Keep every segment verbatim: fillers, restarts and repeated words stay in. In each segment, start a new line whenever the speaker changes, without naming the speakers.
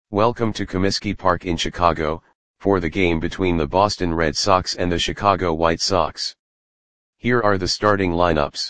Welcome to Comiskey Park in Chicago, for the game between the Boston Red Sox and the Chicago White Sox. Here are the starting lineups.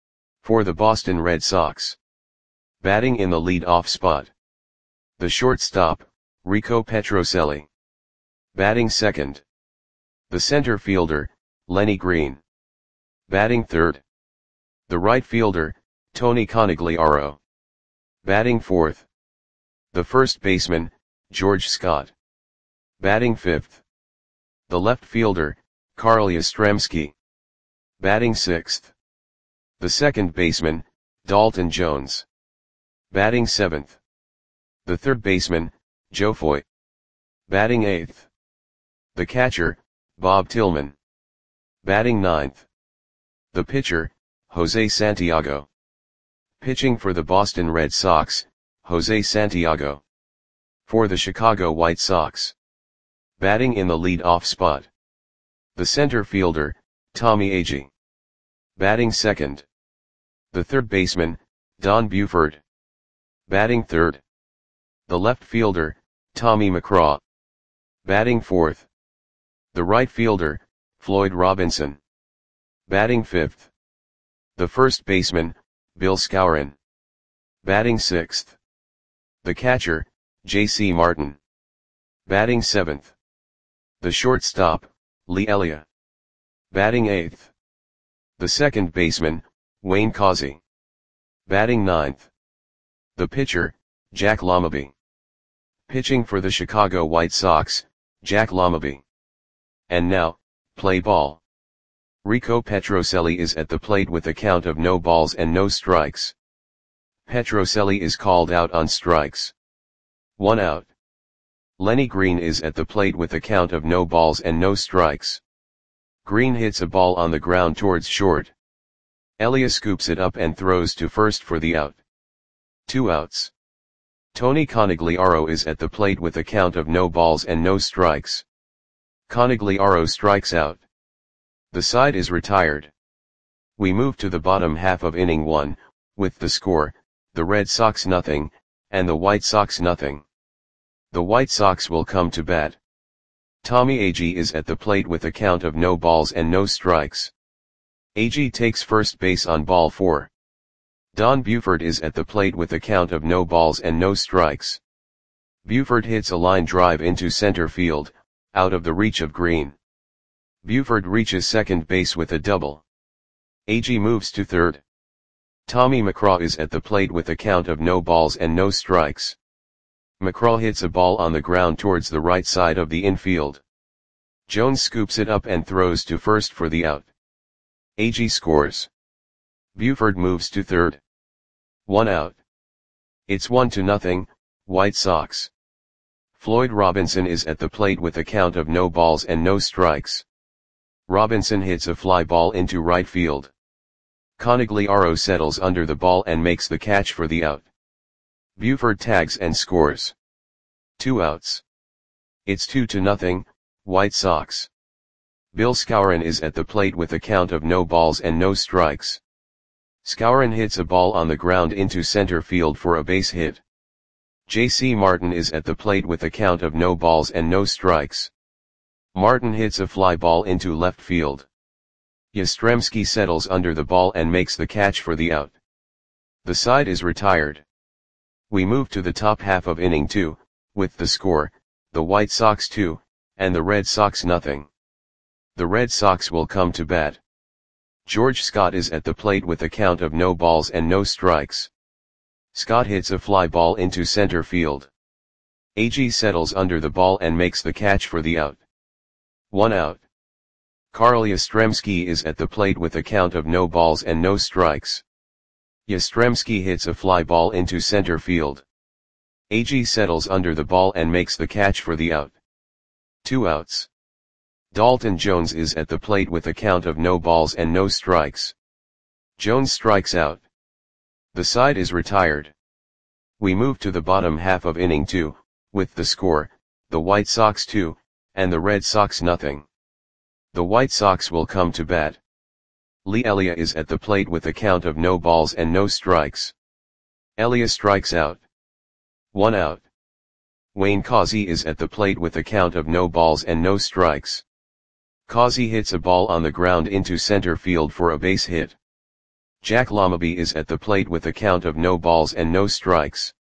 For the Boston Red Sox. Batting in the lead-off spot. The shortstop, Rico Petrocelli. Batting second. The center fielder, Lenny Green. Batting third. The right fielder, Tony Conigliaro. Batting fourth. The first baseman, George Scott. Batting fifth. The left fielder, Carl Yastrzemski. Batting sixth. The second baseman, Dalton Jones. Batting seventh. The third baseman, Joe Foy. Batting eighth. The catcher, Bob Tillman. Batting ninth. The pitcher, Jose Santiago. Pitching for the Boston Red Sox, Jose Santiago. For the Chicago White Sox. Batting in the lead-off spot. The center fielder, Tommy Agee. Batting second. The third baseman, Don Buford. Batting third. The left fielder, Tommy McCraw. Batting fourth. The right fielder, Floyd Robinson. Batting fifth. The first baseman, Bill Skowron. Batting sixth. The catcher, J C Martin. Batting seventh. The shortstop, Lee Elia. Batting eighth. The second baseman, Wayne Causey. Batting ninth. The pitcher, Jack Lamabee. Pitching for the Chicago White Sox, Jack Lamabee. And now, play ball. Rico Petrocelli is at the plate with a count of no balls and no strikes. Petrocelli is called out on strikes. One out. Lenny Green is at the plate with a count of no balls and no strikes. Green hits a ball on the ground towards short. Elia scoops it up and throws to first for the out. Two outs. Tony Conigliaro is at the plate with a count of no balls and no strikes. Conigliaro strikes out. The side is retired. We move to the bottom half of inning one, with the score, the Red Sox nothing, and the White Sox nothing. The White Sox will come to bat. Tommy Agee is at the plate with a count of no balls and no strikes. Agee takes first base on ball four. Don Buford is at the plate with a count of no balls and no strikes. Buford hits a line drive into center field, out of the reach of Green. Buford reaches second base with a double. Agee moves to third. Tommy McCraw is at the plate with a count of no balls and no strikes. McCraw hits a ball on the ground towards the right side of the infield. Jones scoops it up and throws to first for the out. Agee scores. Buford moves to third. One out. It's one to nothing, White Sox. Floyd Robinson is at the plate with a count of no balls and no strikes. Robinson hits a fly ball into right field. Conigliaro settles under the ball and makes the catch for the out. Buford tags and scores. Two outs. It's two to nothing, White Sox. Bill Skowron is at the plate with a count of no balls and no strikes. Skowron hits a ball on the ground into center field for a base hit. J C Martin is at the plate with a count of no balls and no strikes. Martin hits a fly ball into left field. Yastrzemski settles under the ball and makes the catch for the out. The side is retired. We move to the top half of inning two, with the score, the White Sox two, and the Red Sox nothing. The Red Sox will come to bat. George Scott is at the plate with a count of no balls and no strikes. Scott hits a fly ball into center field. Agee settles under the ball and makes the catch for the out. One out. Carl Yastrzemski is at the plate with a count of no balls and no strikes. Yastrzemski hits a fly ball into center field. Agee settles under the ball and makes the catch for the out. Two outs. Dalton Jones is at the plate with a count of no balls and no strikes. Jones strikes out. The side is retired. We move to the bottom half of inning two, with the score, the White Sox two, and the Red Sox nothing. The White Sox will come to bat. Lee Elia is at the plate with a count of no balls and no strikes. Elia strikes out. One out. Wayne Causey is at the plate with a count of no balls and no strikes. Causey hits a ball on the ground into center field for a base hit. Jack LaMabe is at the plate with a count of no balls and no strikes.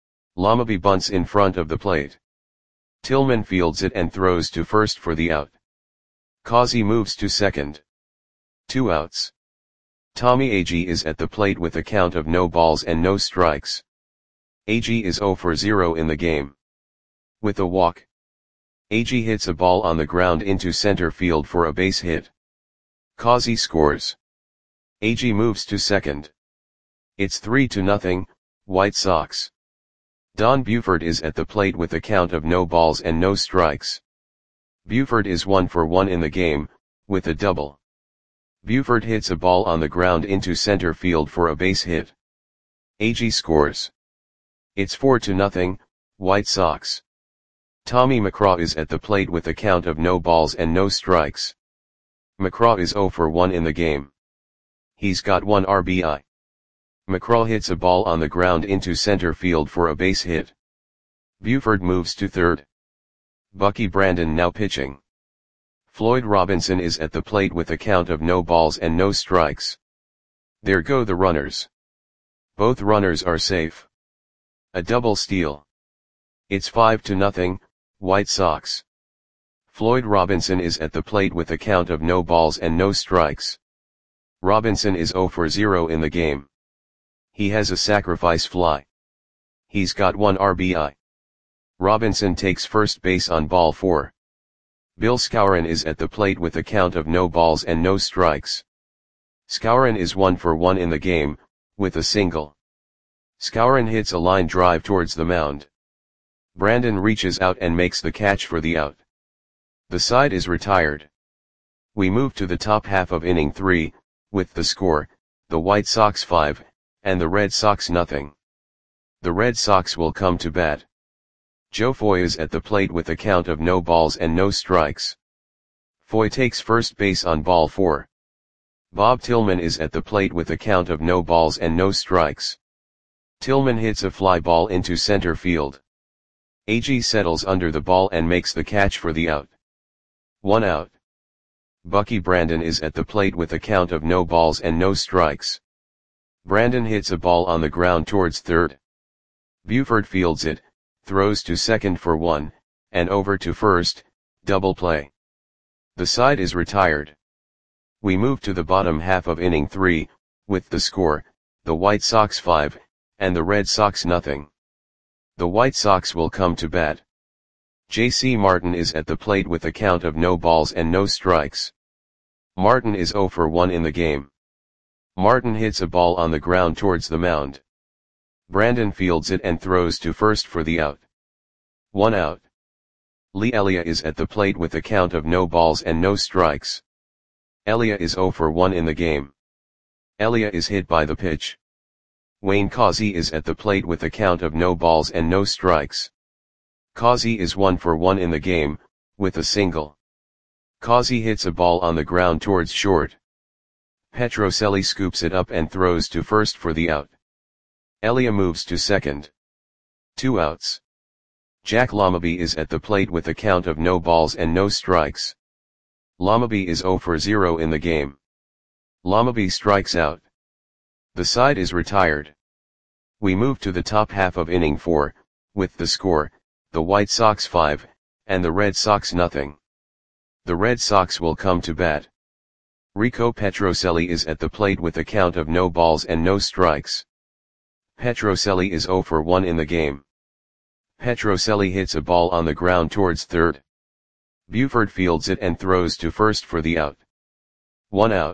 LaMabe bunts in front of the plate. Tillman fields it and throws to first for the out. Causey moves to second. Two outs. Tommy Agee is at the plate with a count of no balls and no strikes. Agee is zero for zero in the game. With a walk, Agee hits a ball on the ground into center field for a base hit. Causey scores. Agee moves to second. It's three to nothing, White Sox. Don Buford is at the plate with a count of no balls and no strikes. Buford is one for one in the game, with a double. Buford hits a ball on the ground into center field for a base hit. Agee scores. It's four to nothing, White Sox. Tommy McCraw is at the plate with a count of no balls and no strikes. McCraw is zero for one in the game. He's got one R B I. McCraw hits a ball on the ground into center field for a base hit. Buford moves to third. Bucky Brandon now pitching. Floyd Robinson is at the plate with a count of no balls and no strikes. There go the runners. Both runners are safe. A double steal. It's five to nothing, White Sox. Floyd Robinson is at the plate with a count of no balls and no strikes. Robinson is zero for zero in the game. He has a sacrifice fly. He's got one R B I. Robinson takes first base on ball four. Bill Skowron is at the plate with a count of no balls and no strikes. Skowron is one for one in the game, with a single. Skowron hits a line drive towards the mound. Brandon reaches out and makes the catch for the out. The side is retired. We move to the top half of inning three, with the score, the White Sox five, and the Red Sox nothing. The Red Sox will come to bat. Joe Foy is at the plate with a count of no balls and no strikes. Foy takes first base on ball four. Bob Tillman is at the plate with a count of no balls and no strikes. Tillman hits a fly ball into center field. Agee settles under the ball and makes the catch for the out. One out. Bucky Brandon is at the plate with a count of no balls and no strikes. Brandon hits a ball on the ground towards third. Buford fields it, throws to second for one, and over to first, double play. The side is retired. We move to the bottom half of inning three, with the score, the White Sox five, and the Red Sox nothing. The White Sox will come to bat. J C Martin is at the plate with a count of no balls and no strikes. Martin is zero for one in the game. Martin hits a ball on the ground towards the mound. Brandon fields it and throws to first for the out. One out. Lee Elia is at the plate with a count of no balls and no strikes. Elia is zero for one in the game. Elia is hit by the pitch. Wayne Causey is at the plate with a count of no balls and no strikes. Causey is one for one in the game, with a single. Causey hits a ball on the ground towards short. Petrocelli scoops it up and throws to first for the out. Elia moves to second. Two outs. Jack LaMabe is at the plate with a count of no balls and no strikes. LaMabe is zero for zero in the game. LaMabe strikes out. The side is retired. We move to the top half of inning four, with the score, the White Sox five, and the Red Sox nothing. The Red Sox will come to bat. Rico Petrocelli is at the plate with a count of no balls and no strikes. Petrocelli is zero for one in the game. Petrocelli hits a ball on the ground towards third. Buford fields it and throws to first for the out. One out.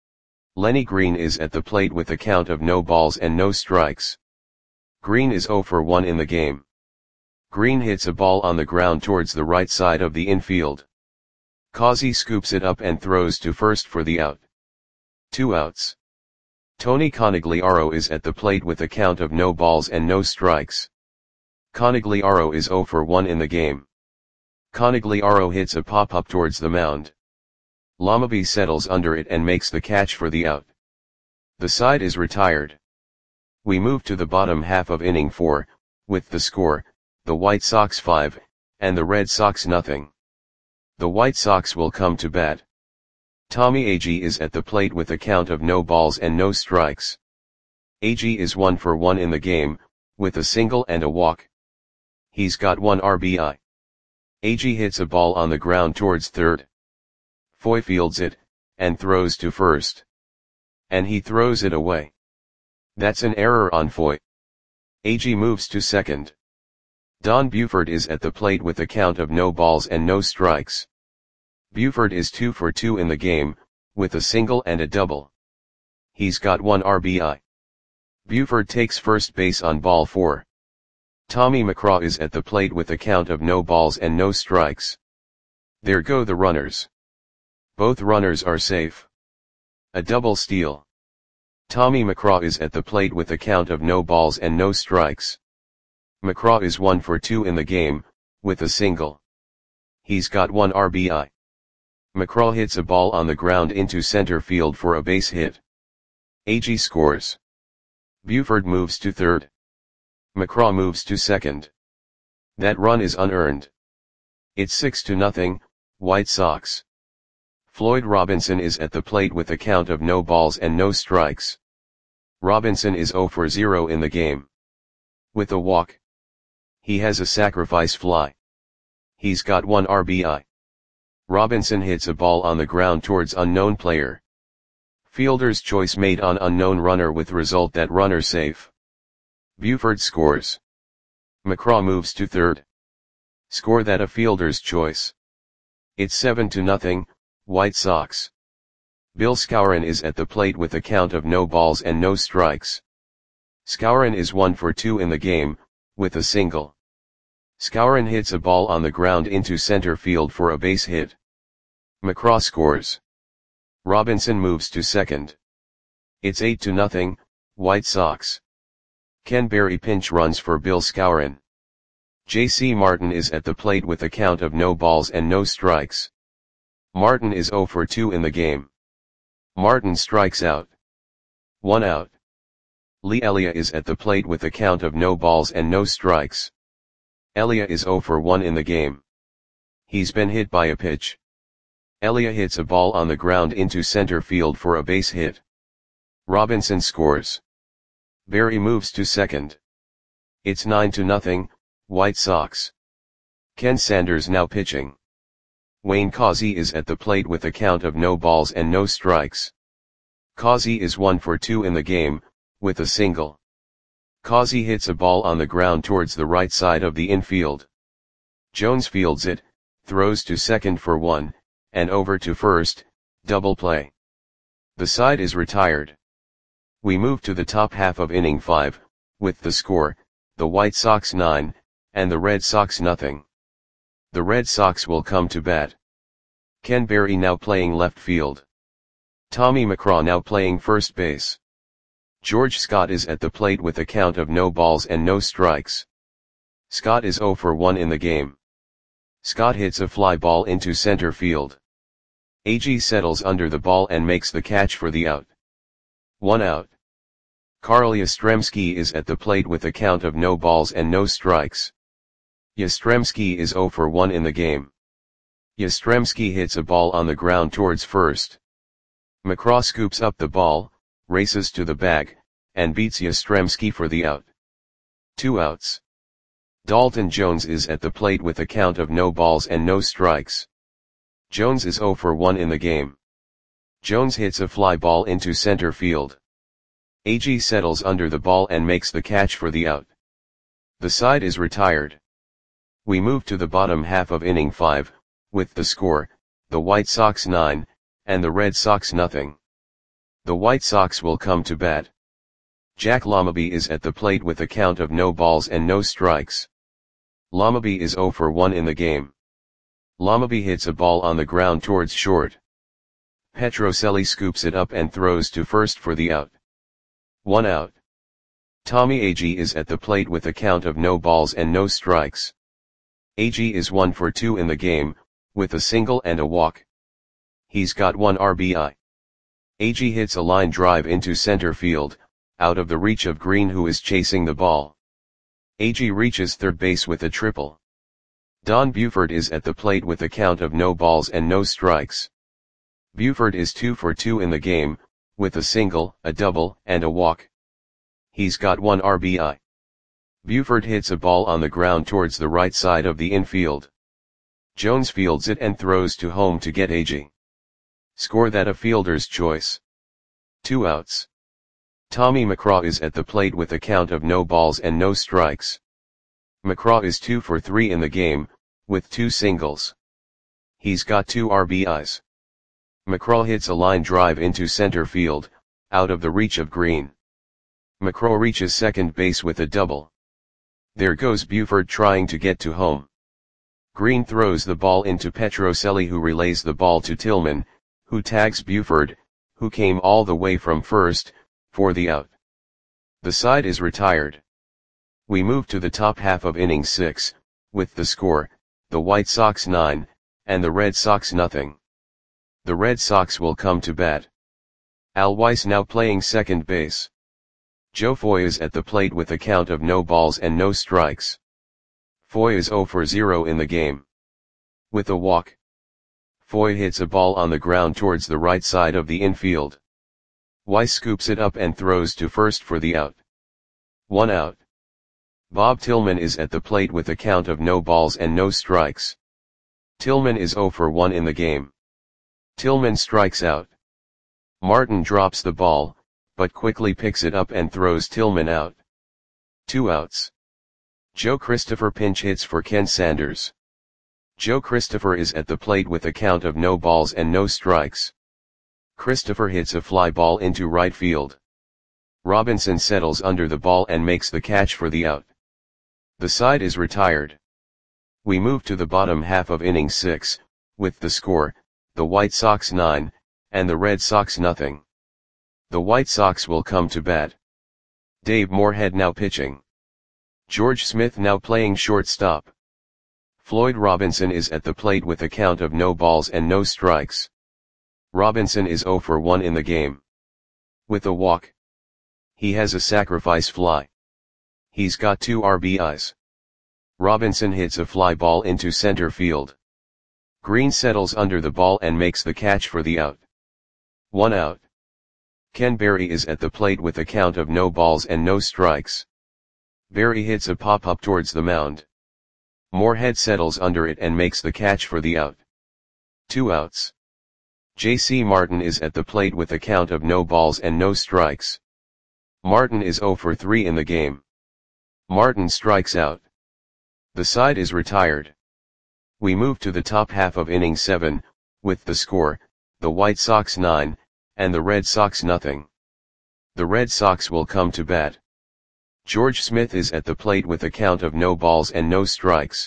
Lenny Green is at the plate with a count of no balls and no strikes. Green is zero for one in the game. Green hits a ball on the ground towards the right side of the infield. Causey scoops it up and throws to first for the out. Two outs. Tony Conigliaro is at the plate with a count of no balls and no strikes. Conigliaro is zero for one in the game. Conigliaro hits a pop-up towards the mound. LaMabe settles under it and makes the catch for the out. The side is retired. We move to the bottom half of inning four, with the score, the White Sox five, and the Red Sox nothing. The White Sox will come to bat. Tommy Agee is at the plate with a count of no balls and no strikes. Agee is one for one in the game, with a single and a walk. He's got one R B I. Agee hits a ball on the ground towards third. Foy fields it, and throws to first. And he throws it away. That's an error on Foy. Agee moves to second. Don Buford is at the plate with a count of no balls and no strikes. Buford is two for two in the game, with a single and a double. He's got one R B I. Buford takes first base on ball four. Tommy McCraw is at the plate with a count of no balls and no strikes. There go the runners. Both runners are safe. A double steal. Tommy McCraw is at the plate with a count of no balls and no strikes. McCraw is one for two in the game, with a single. He's got one R B I. McCraw hits a ball on the ground into center field for a base hit. Agee scores. Buford moves to third. McCraw moves to second. That run is unearned. It's six to nothing, White Sox. Floyd Robinson is at the plate with a count of no balls and no strikes. Robinson is zero for zero in the game. With a walk. He has a sacrifice fly. He's got one R B I. Robinson hits a ball on the ground towards unknown player. Fielder's choice made on unknown runner with result that runner safe. Buford scores. McCraw moves to third. Score that a fielder's choice. It's seven to nothing, White Sox. Bill Skowron is at the plate with a count of no balls and no strikes. Skowron is one for two in the game, with a single. Skowron hits a ball on the ground into center field for a base hit. McCraw scores. Robinson moves to second. It's eight to nothing, White Sox. Ken Berry pinch runs for Bill Skowron. J C Martin is at the plate with a count of no balls and no strikes. Martin is zero for two in the game. Martin strikes out. One out. Lee Elia is at the plate with a count of no balls and no strikes. Elia is zero for one in the game. He's been hit by a pitch. Elia hits a ball on the ground into center field for a base hit. Robinson scores. Berry moves to second. It's nine to nothing, White Sox. Ken Sanders now pitching. Wayne Causey is at the plate with a count of no balls and no strikes. Causey is one for two in the game, with a single. Causey hits a ball on the ground towards the right side of the infield. Jones fields it, throws to second for one, and over to first, double play. The side is retired. We move to the top half of inning five, with the score, the White Sox nine, and the Red Sox nothing. The Red Sox will come to bat. Ken Berry now playing left field. Tommy McCraw now playing first base. George Scott is at the plate with a count of no balls and no strikes. Scott is zero for one in the game. Scott hits a fly ball into center field. Agee settles under the ball and makes the catch for the out. One out. Carl Yastrzemski is at the plate with a count of no balls and no strikes. Yastrzemski is zero for one in the game. Yastrzemski hits a ball on the ground towards first. McCraw scoops up the ball, races to the bag, and beats Yastrzemski for the out. Two outs. Dalton Jones is at the plate with a count of no balls and no strikes. Jones is zero for one in the game. Jones hits a fly ball into center field. Agee settles under the ball and makes the catch for the out. The side is retired. We move to the bottom half of inning five, with the score, the White Sox nine, and the Red Sox nothing. The White Sox will come to bat. Jack Lamaby is at the plate with a count of no balls and no strikes. Lamaby is zero for one in the game. Lamaby hits a ball on the ground towards short. Petrocelli scoops it up and throws to first for the out. One out. Tommy Agee is at the plate with a count of no balls and no strikes. Agee is one for two in the game, with a single and a walk. He's got one R B I. Agee hits a line drive into center field, out of the reach of Green, who is chasing the ball. A G reaches third base with a triple. Don Buford is at the plate with a count of no balls and no strikes. Buford is two for two in the game, with a single, a double, and a walk. He's got one R B I. Buford hits a ball on the ground towards the right side of the infield. Jones fields it and throws to home to get A G. Score that a fielder's choice. Two outs. Tommy McCraw is at the plate with a count of no balls and no strikes. McCraw is two for three in the game, with two singles. He's got two R B Is. McCraw hits a line drive into center field, out of the reach of Green. McCraw reaches second base with a double. There goes Buford trying to get to home. Green throws the ball into Petrocelli, who relays the ball to Tillman, who tags Buford, who came all the way from first, for the out. The side is retired. We move to the top half of inning six, with the score, the White Sox nine, and the Red Sox nothing. The Red Sox will come to bat. Al Weiss now playing second base. Joe Foy is at the plate with a count of no balls and no strikes. Foy is zero for zero in the game. With a walk. Foy hits a ball on the ground towards the right side of the infield. Weiss scoops it up and throws to first for the out. One out. Bob Tillman is at the plate with a count of no balls and no strikes. Tillman is zero for one in the game. Tillman strikes out. Martin drops the ball, but quickly picks it up and throws Tillman out. Two outs. Joe Christopher pinch hits for Ken Sanders. Joe Christopher is at the plate with a count of no balls and no strikes. Christopher hits a fly ball into right field. Robinson settles under the ball and makes the catch for the out. The side is retired. We move to the bottom half of inning six, with the score, the White Sox nine, and the Red Sox nothing. The White Sox will come to bat. Dave Moorhead now pitching. George Smith now playing shortstop. Floyd Robinson is at the plate with a count of no balls and no strikes. Robinson is zero for one in the game. With a walk. He has a sacrifice fly. He's got two R B Is. Robinson hits a fly ball into center field. Green settles under the ball and makes the catch for the out. One out. Ken Berry is at the plate with a count of no balls and no strikes. Berry hits a pop-up towards the mound. Moorhead settles under it and makes the catch for the out. Two outs. J C Martin is at the plate with a count of no balls and no strikes. Martin is zero for three in the game. Martin strikes out. The side is retired. We move to the top half of inning seven, with the score, the White Sox nine, and the Red Sox nothing. The Red Sox will come to bat. George Smith is at the plate with a count of no balls and no strikes.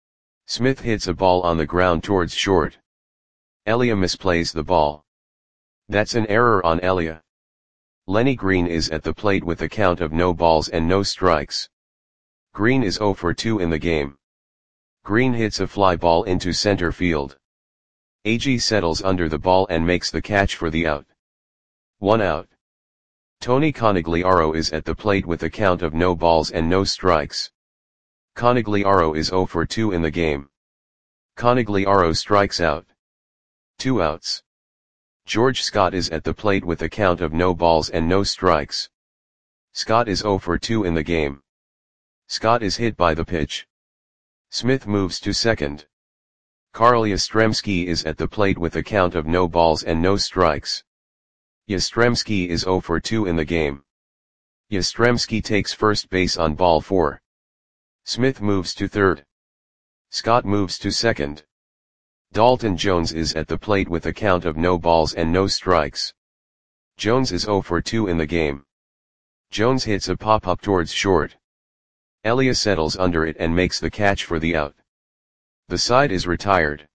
Smith hits a ball on the ground towards short. Elia misplays the ball. That's an error on Elia. Lenny Green is at the plate with a count of no balls and no strikes. Green is zero for two in the game. Green hits a fly ball into center field. A G settles under the ball and makes the catch for the out. One out. Tony Conigliaro is at the plate with a count of no balls and no strikes. Conigliaro is zero for two in the game. Conigliaro strikes out. Two outs. George Scott is at the plate with a count of no balls and no strikes. Scott is zero for two in the game. Scott is hit by the pitch. Smith moves to second. Carl Yastrzemski is at the plate with a count of no balls and no strikes. Yastrzemski is zero for two in the game. Yastrzemski takes first base on ball four. Smith moves to third. Scott moves to second. Dalton Jones is at the plate with a count of no balls and no strikes. Jones is zero for two in the game. Jones hits a pop-up towards short. Elia settles under it and makes the catch for the out. The side is retired.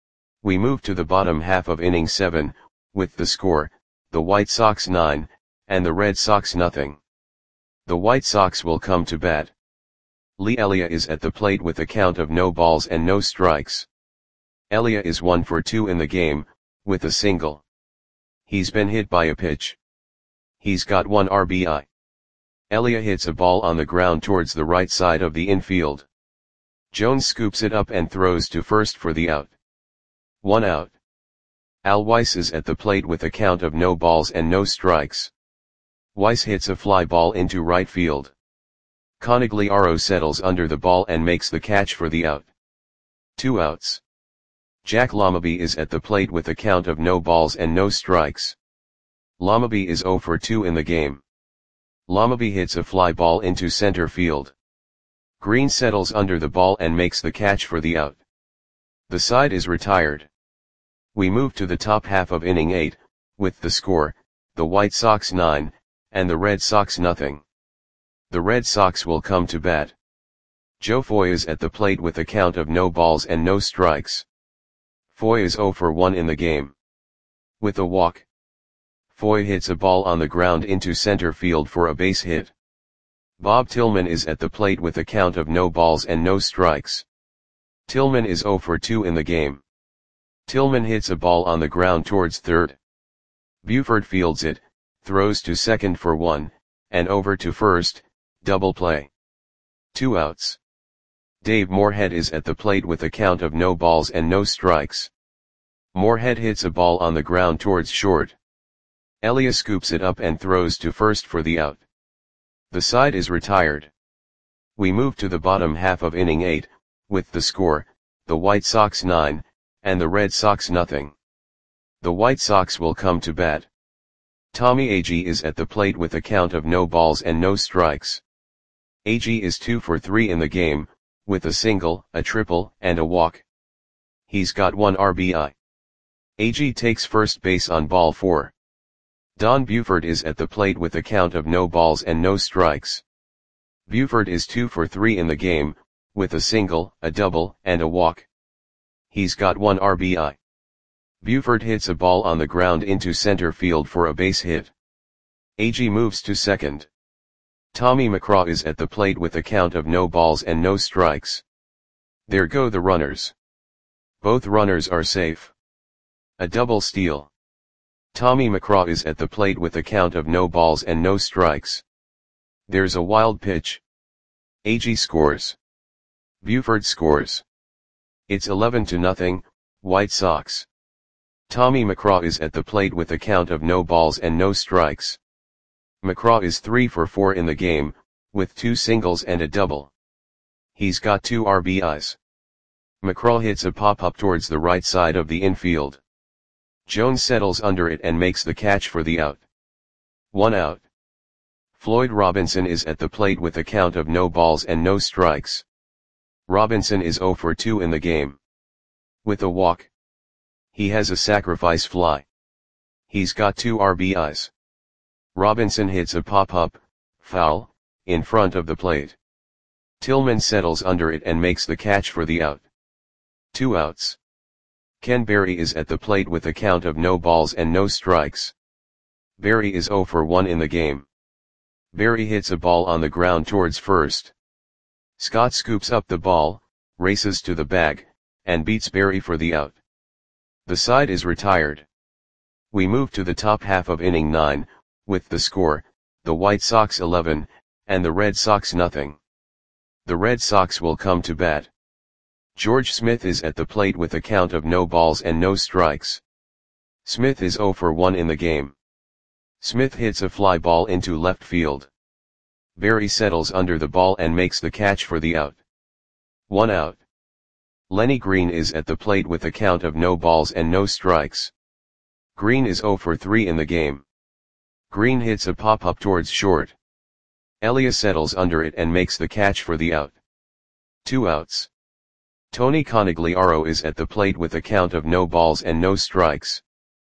We move to the bottom half of inning seven, with the score, the White Sox nine, and the Red Sox nothing. The White Sox will come to bat. Lee Elia is at the plate with a count of no balls and no strikes. Elia is one for two in the game, with a single. He's been hit by a pitch. He's got one R B I. Elia hits a ball on the ground towards the right side of the infield. Jones scoops it up and throws to first for the out. One out. Al Weiss is at the plate with a count of no balls and no strikes. Weiss hits a fly ball into right field. Conigliaro settles under the ball and makes the catch for the out. Two outs. Jack Lamaby is at the plate with a count of no balls and no strikes. Lamaby is zero for two in the game. Lamaby hits a fly ball into center field. Green settles under the ball and makes the catch for the out. The side is retired. We move to the top half of inning eight, with the score, the White Sox nine, and the Red Sox nothing. The Red Sox will come to bat. Joe Foy is at the plate with a count of no balls and no strikes. Foy is zero for one in the game. With a walk, Foy hits a ball on the ground into center field for a base hit. Bob Tillman is at the plate with a count of no balls and no strikes. Tillman is zero for two in the game. Tillman hits a ball on the ground towards third. Buford fields it, throws to second for one, and over to first, double play. Two outs. Dave Moorhead is at the plate with a count of no balls and no strikes. Moorhead hits a ball on the ground towards short. Elia scoops it up and throws to first for the out. The side is retired. We move to the bottom half of inning eight, with the score, the White Sox nine, and the Red Sox nothing. The White Sox will come to bat. Tommy Agee is at the plate with a count of no balls and no strikes. Agee is two for three in the game, with a single, a triple, and a walk. He's got one R B I. Agee takes first base on ball four. Don Buford is at the plate with a count of no balls and no strikes. Buford is two for three in the game, with a single, a double, and a walk. He's got one R B I. Buford hits a ball on the ground into center field for a base hit. Agee moves to second. Tommy McCraw is at the plate with a count of no balls and no strikes. There go the runners. Both runners are safe. A double steal. Tommy McCraw is at the plate with a count of no balls and no strikes. There's a wild pitch. Agee scores. Buford scores. It's eleven to nothing, White Sox. Tommy McCraw is at the plate with a count of no balls and no strikes. McCraw is three for four in the game, with two singles and a double. He's got two R B Is. McCraw hits a pop-up towards the right side of the infield. Jones settles under it and makes the catch for the out. One out. Floyd Robinson is at the plate with a count of no balls and no strikes. Robinson is zero for two in the game. With a walk, he has a sacrifice fly. He's got two R B Is. Robinson hits a pop-up, foul, in front of the plate. Tillman settles under it and makes the catch for the out. Two outs. Ken Berry is at the plate with a count of no balls and no strikes. Berry is zero for one in the game. Berry hits a ball on the ground towards first. Scott scoops up the ball, races to the bag, and beats Berry for the out. The side is retired. We move to the top half of inning nine, with the score, the White Sox eleven, and the Red Sox nothing. The Red Sox will come to bat. George Smith is at the plate with a count of no balls and no strikes. Smith is zero for one in the game. Smith hits a fly ball into left field. Berry settles under the ball and makes the catch for the out. One out. Lenny Green is at the plate with a count of no balls and no strikes. Green is zero for three in the game. Green hits a pop-up towards short. Elia settles under it and makes the catch for the out. Two outs. Tony Conigliaro is at the plate with a count of no balls and no strikes.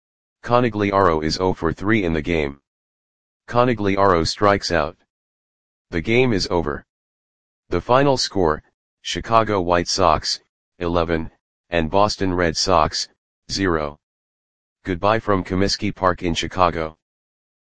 Conigliaro is zero for three in the game. Conigliaro strikes out. The game is over. The final score, Chicago White Sox, eleven, and Boston Red Sox, zero. Goodbye from Comiskey Park in Chicago.